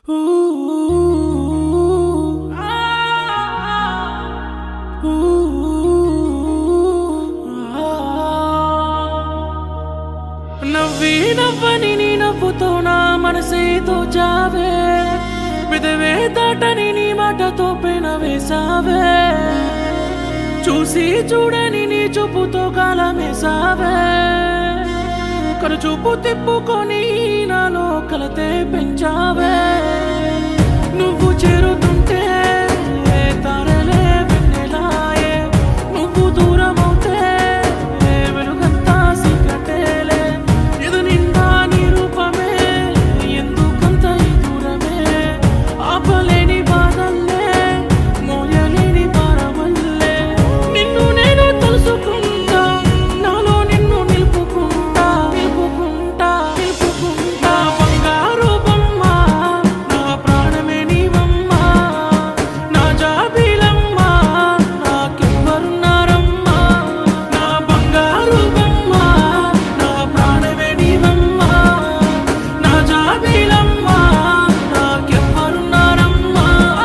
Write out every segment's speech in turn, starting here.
నవ్వి నవ్వని నీ నవ్వుతో నా మనసేతో జావే పెదవే దాటని నీ మాటతో పెన వేసావే చూసి చూడని నీ చూపుతో కాలమేసావే కనుచూపు తిప్పుకొని నాలో కలతే పెంచావే నువ్వు చేరుతుంటే తారలే వెన్నెలాయే నువ్వు దూరమవుతే వెలుగంతా సీకటేలే ఎదు నిండా నీ రూపమే ఎందుకంత ఈ దూరమే ఆపలేని బాధల్లే మోయలేని భారమల్లే నిన్ను నేను తలుసుకుంటా నాలో నిన్ను నిలుపుకుంటా నిలుపుకుంటా నిలుపుకుంటా బంగారు బొమ్మ నా ప్రాణమే నీవమ్మ నా జాబిలమ్మ నాకెవ్వరున్నారమ్మ నా బంగారు బొమ్మ నా ప్రాణమే నీవమ్మ నా జాబిలమ్మ నాకెవ్వరున్నారమ్మ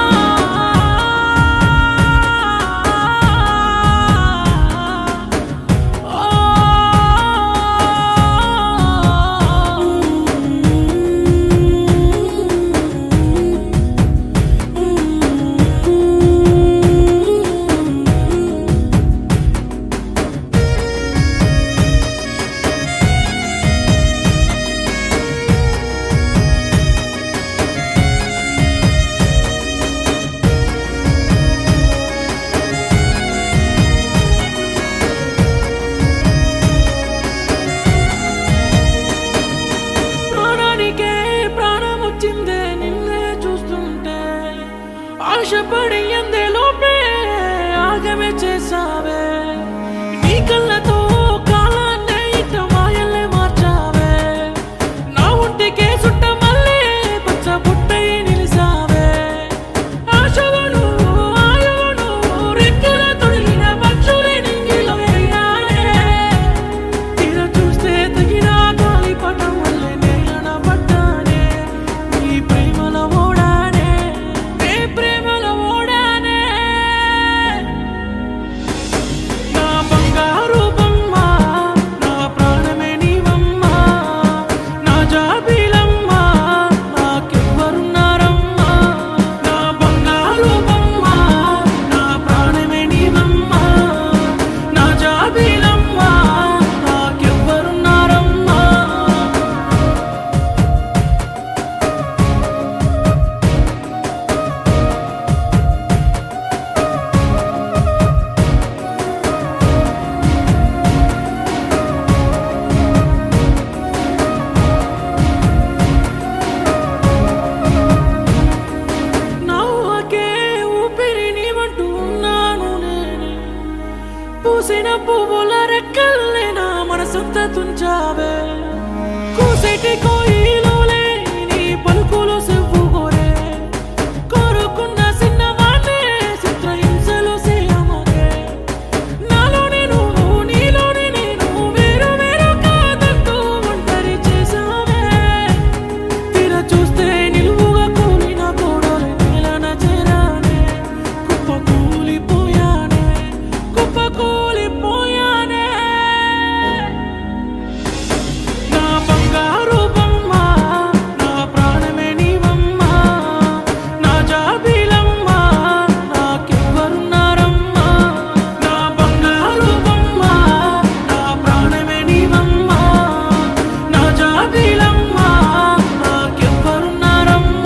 ప్రాణానికే ప్రాణం వచ్చిందే నిన్నే చూస్తుంటే ఆశపడి ఎందేలోపే ఆగమే చేసావే నీ కళ్ళతో కాలాన్నే ఇట మాయల్లే మార్చావే నా ఒంటికే సుట్ట మళ్ళీ పచ్చ పుట్టై నిలిసావే ఆశవను ఆయువును రెక్కల తొడిగిన పక్షులే నింగిలో ఎగిరానే తీర చూస్తే తగిన గాలిపటం వల్లే నేలన పడ్డానే నీ ప్రేమలో ఓడానే నీ ప్రేమలో ఓడానే నా బంగారు బొమ్మ నా ప్రాణమే నీవమ్మ నా జాబిలమ్మ నాకెవ్వరున్నారమ్మ నా బంగారు బొమ్మ నా ప్రాణమే నీవమ్మ నా జాబిలమ్మ నాకెవ్వరున్నారమ్మ నవ్వకే ఊపిరి నీవంటూ ఉన్నాను నేనే పూసిన పువ్వుల రెక్కల్ని నా మనసంతా తుంచావే కూసేటి కోయిలోలే నీ పలుకులు సెవ్వుగోరే కోరుకున్న చిన్నవాణ్ణే చిత్రహింసలు చేయమగే నాలోనే నువ్వు నీలోనే నేను వేరు వేరు కాదంటూ ఒంటరి చేసావే తీర చూస్తే నిలువుగా కూలిన గోడలు నేలన చేరానే కుప్పకూలిపోయానే కుప్పకూలిపోయానే నా బంగారు బొమ్మ నా ప్రాణమే నీవమ్మ నా జాబిలమ్మ నాకెవ్వరున్నారమ్మ నా బంగారు బొమ్మ నా ప్రాణమే నీవమ్మ నా జాబిలమ్మ నాకెవ్వరున్నారమ్మ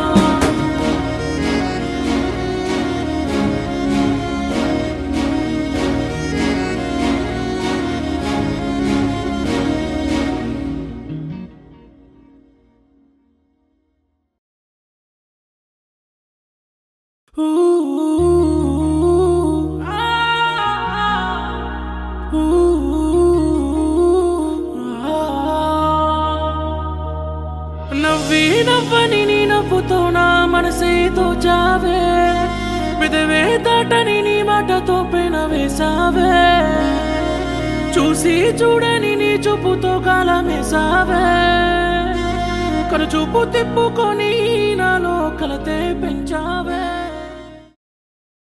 నవ్వి నవ్వని నీ నవ్వుతో నా మనసేతో జావే పెదవే దాటని నీ మాటతో పెన వేసావే చూసి చూడని నీ చూపుతో కాలమేసావే కనుచూపు తిప్పుకొని నా